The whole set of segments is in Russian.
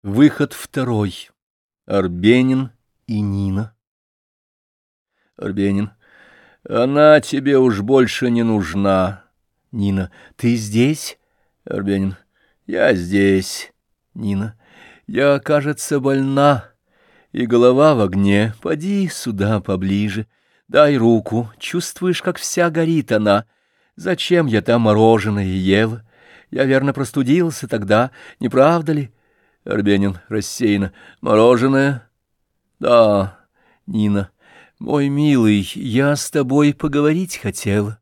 Выход второй. Арбенин и Нина. Арбенин. Она тебе уж больше не нужна. Нина. Ты здесь? Арбенин. Я здесь. Нина. Я, кажется, больна, и голова в огне. Поди сюда поближе. Дай руку. Чувствуешь, как вся горит она. Зачем я там мороженое ела? Я, верно, простудился тогда, не правда ли? Арбенин рассеянно. Мороженое? Да. Нина. Мой милый, я с тобой поговорить хотела.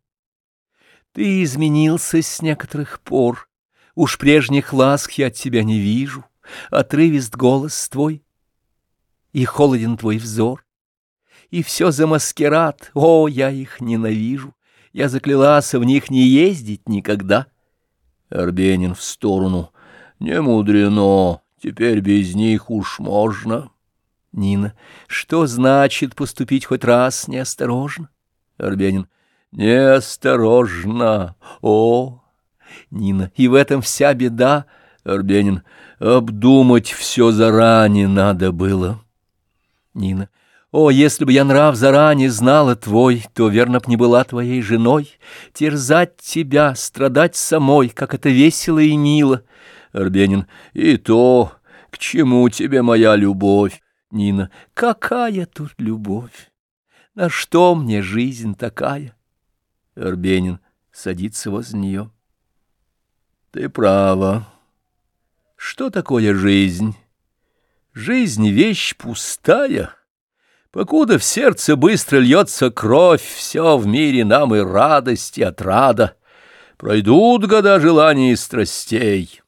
Ты изменился с некоторых пор. Уж прежних ласк я от тебя не вижу. Отрывист голос твой, и холоден твой взор. И все за маскарад. О, я их ненавижу. Я заклялась в них не ездить никогда. Арбенин в сторону. Не мудрено. Теперь без них уж можно. Нина. Что значит поступить хоть раз неосторожно? Арбенин. Неосторожно. О! Нина. И в этом вся беда. Арбенин. Обдумать все заранее надо было. Нина. О, если бы я нрав заранее знала твой, то, верно б, не была твоей женой. Терзать тебя, страдать самой, как это весело и мило. Арбенин. И то, к чему тебе моя любовь? Нина. Какая тут любовь? На что мне жизнь такая? Арбенин садится возле нее. Ты права. Что такое жизнь? Жизнь — вещь пустая. Покуда в сердце быстро льется кровь, все в мире нам и радость, и отрада. Пройдут года желаний и страстей,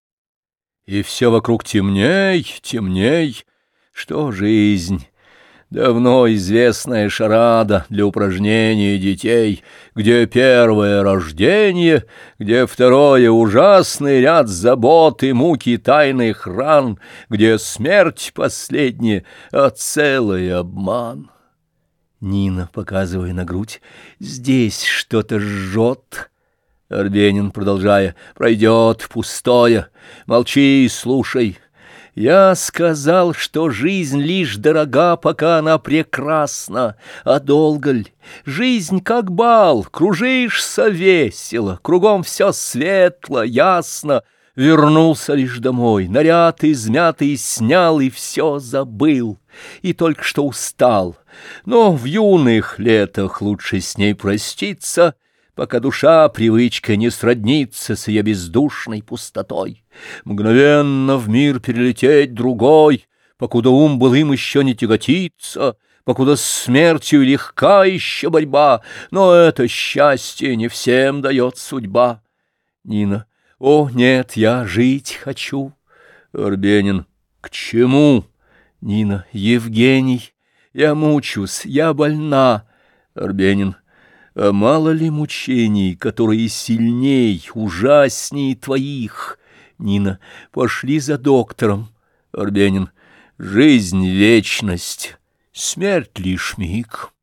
и все вокруг темней, темней. Что жизнь? Давно известная шарада для упражнения детей, где первое рождение, где второе ужасный ряд забот и муки тайных ран, где смерть последняя, а целый обман. Нина, показывая на грудь, здесь что-то жжет. Арбенин, продолжая, пройдет пустое, молчи и слушай. Я сказал, что жизнь лишь дорога, пока она прекрасна, а долго ль? Жизнь как бал, кружишься весело, кругом все светло, ясно. Вернулся лишь домой, наряд измятый снял и все забыл, и только что устал. Но в юных летах лучше с ней проститься, пока душа привычка не сроднится с ее бездушной пустотой. Мгновенно в мир перелететь другой, покуда ум был им еще не тяготится, покуда с смертью легка еще борьба, но это счастье не всем дает судьба. Нина. О, нет, я жить хочу. Арбенин. К чему? Нина. Евгений, я мучусь, я больна. Арбенин. А мало ли мучений, которые сильней, ужасней твоих? Нина. Пошли за доктором. Арбенин. Жизнь — вечность, смерть — лишь миг.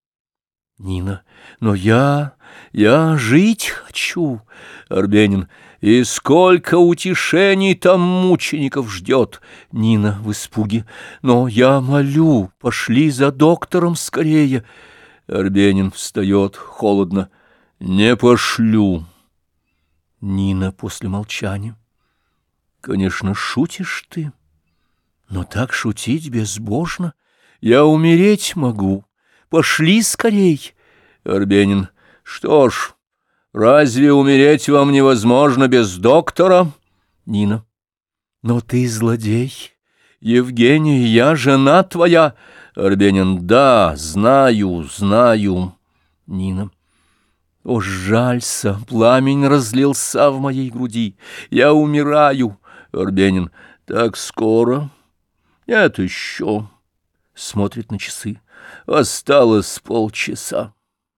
Нина. Но я жить хочу. Арбенин. И сколько утешений там мучеников ждет. Нина в испуге. Но я молю, пошли за доктором скорее. Арбенин встает холодно. Не пошлю. Нина после молчания. Конечно, шутишь ты, но так шутить безбожно. Я умереть могу. Пошли скорей. Арбенин. Что ж, разве умереть вам невозможно без доктора? Нина. Но ты злодей. Евгений, я жена твоя. Арбенин. Да, знаю. Нина. О, жалься, пламень разлился в моей груди. Я умираю. Арбенин. Так скоро? Нет еще. Смотрит на часы. Осталось полчаса.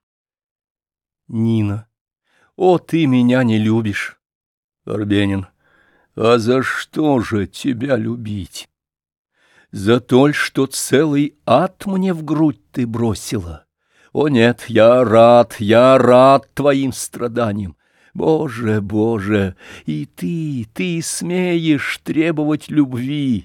Нина. О, ты меня не любишь. Арбенин. А за что же тебя любить? За то, что целый ад мне в грудь ты бросила. О нет, я рад твоим страданиям. Боже, Боже, и ты смеешь требовать любви.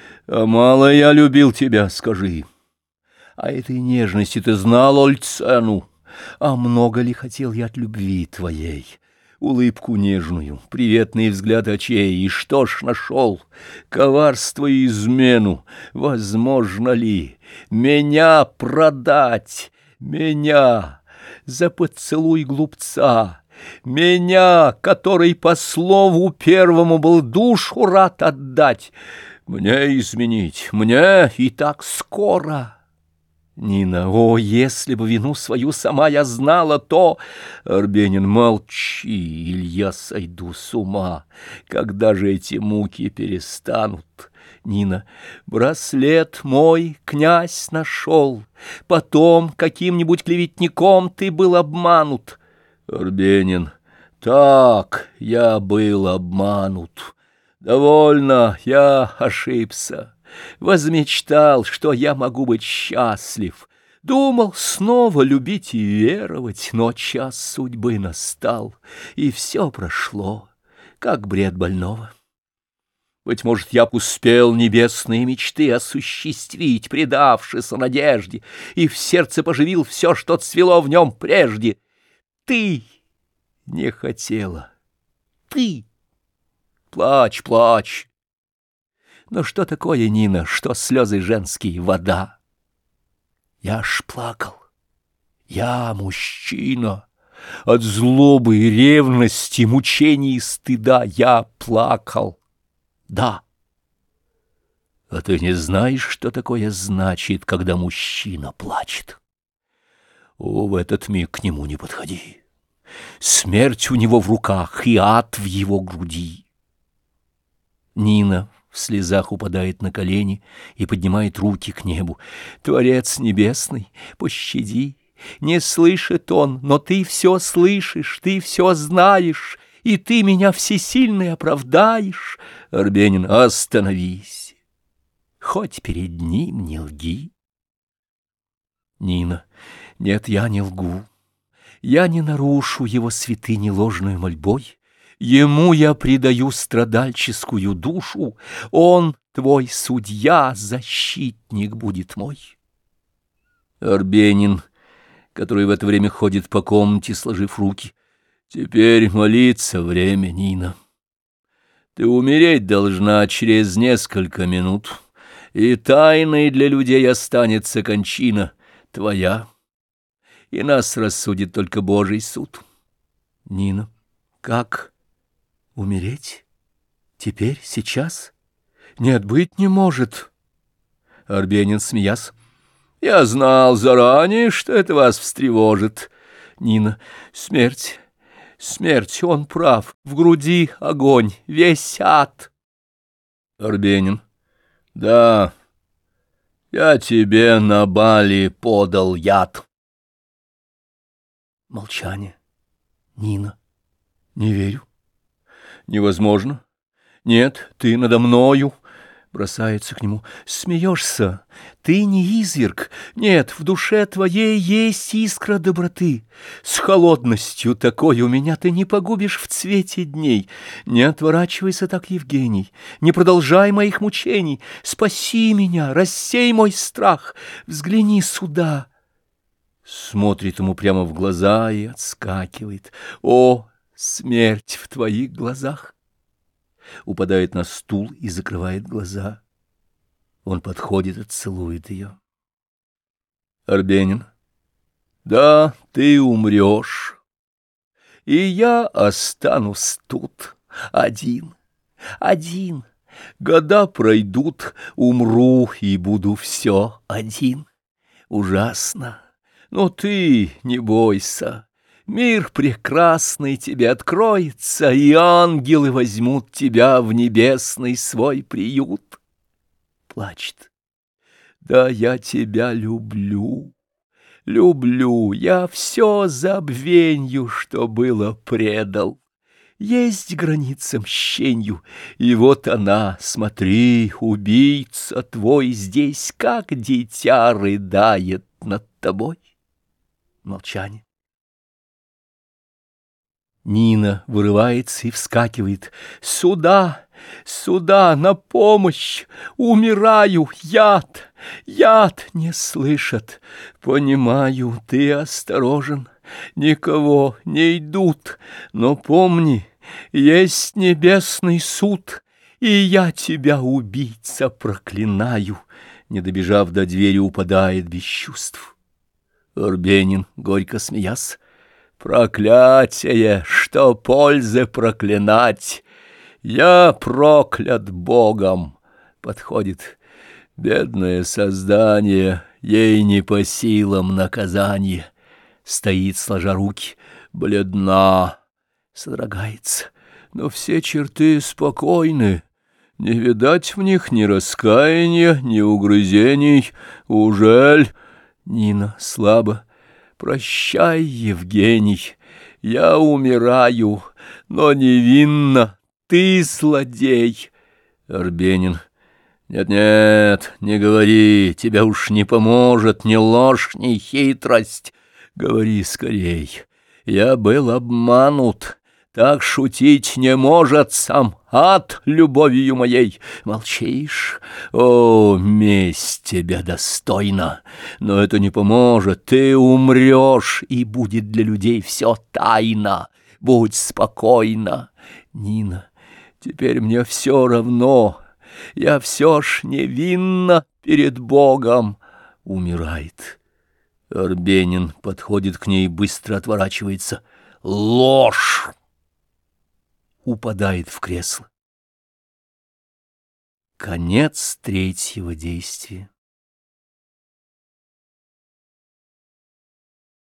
А мало я любил тебя, скажи. А этой нежности ты знал, оль, цену? А много ли хотел я от любви твоей? Улыбку нежную, приветный взгляд очей, и что ж нашел? Коварство и измену. Возможно ли меня продать, меня за поцелуй глупца, меня, который по слову первому был душу рад отдать, мне изменить, мне и так скоро? Нина, о, если бы вину свою сама я знала, то... Арбенин, молчи, или я сойду с ума. Когда же эти муки перестанут? Нина, браслет мой князь нашел, потом каким-нибудь клеветником ты был обманут. Арбенин, так, я был обманут. Довольно, я ошибся. Возмечтал, что я могу быть счастлив. Думал снова любить и веровать, но час судьбы настал, и все прошло, как бред больного. Быть может, я б успел небесные мечты осуществить, предавшись надежде, и в сердце поживил все, что цвело в нем прежде. Ты не хотела, ты. Плачь, плачь. Но что такое, Нина, что слезы женские, вода? Я ж плакал. Я мужчина. От злобы и ревности, мучений и стыда я плакал. Да. А ты не знаешь, что такое значит, когда мужчина плачет? О, в этот миг к нему не подходи. Смерть у него в руках и ад в его груди. Нина в слезах упадает на колени и поднимает руки к небу. Творец небесный, пощади, не слышит он, но ты все слышишь, ты все знаешь, и ты меня всесильный оправдаешь. Арбенин, остановись, хоть перед ним не лги. Нина, нет, я не лгу, я не нарушу его святыни ложной мольбой. Ему я предаю страдальческую душу, он, твой судья, защитник будет мой. Арбенин, который в это время ходит по комнате, сложив руки. Теперь молиться время, Нина. Ты умереть должна через несколько минут, и тайной для людей останется кончина твоя, и нас рассудит только Божий суд. Нина, как... Умереть? Теперь, сейчас? Нет, быть не может. Арбенин, смеясь. Я знал заранее, что это вас встревожит. Нина, смерть, смерть, он прав. В груди огонь, весь ад. Арбенин. Да, я тебе на бале подал яд. Молчание. Нина. Не верю. Невозможно. Нет, ты надо мною. Бросается к нему. Смеешься. Ты не изверг. Нет, в душе твоей есть искра доброты. С холодностью такой у меня ты не погубишь в цвете дней. Не отворачивайся так, Евгений. Не продолжай моих мучений. Спаси меня, рассей мой страх. Взгляни сюда. Смотрит ему прямо в глаза и отскакивает. О, смерть в твоих глазах! Упадает на стул и закрывает глаза. Он подходит и целует ее. Арбенин. Да, ты умрешь, и я останусь тут один, один. Года пройдут, умру и буду все один. Ужасно, но ты не бойся. Мир прекрасный тебе откроется, и ангелы возьмут тебя в небесный свой приют. Плачет. Да я тебя люблю, люблю, я все забвенью, что было, предал. Есть граница мщенью, и вот она, смотри, убийца твой здесь, как дитя рыдает над тобой. Молчание. Нина вырывается и вскакивает. «Сюда! сюда, на помощь! Умираю! Яд! Не слышат! Понимаю, ты осторожен, никого не идут, но помни, есть небесный суд, и я тебя, убийца, проклинаю!» Не добежав до двери, упадает без чувств. Арбенин, горько смеясь: «Проклятие, что пользы проклинать! Я проклят Богом!» Подходит: «Бедное создание, ей не по силам наказание!» Стоит, сложа руки, бледна, содрогается, но все черты спокойны. Не видать в них ни раскаяния, ни угрызений. Ужель? Нина слабо: «Прощай, Евгений, я умираю, но невинно, ты злодей!» Арбенин: «Нет, не говори, тебя уж не поможет ни ложь, ни хитрость. Говори скорей, я был обманут». Так шутить не может сам ад любовью моей. Молчишь? О, месть тебя достойна, но это не поможет. Ты умрешь, и будет для людей все тайно. Будь спокойна, Нина. Теперь мне все равно. Я все ж невинна перед Богом. Умирает. Арбенин подходит к ней и быстро отворачивается. Ложь! Упадает в кресло. Конец третьего действия.